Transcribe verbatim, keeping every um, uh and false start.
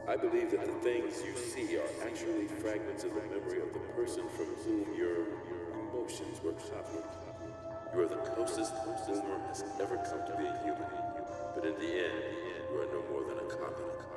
I believe that the things you see are actually fragments of the memory of the person from whom your emotions were copied. You are the closest Boomer has ever come to being human, but in the end, you are no more than a copy.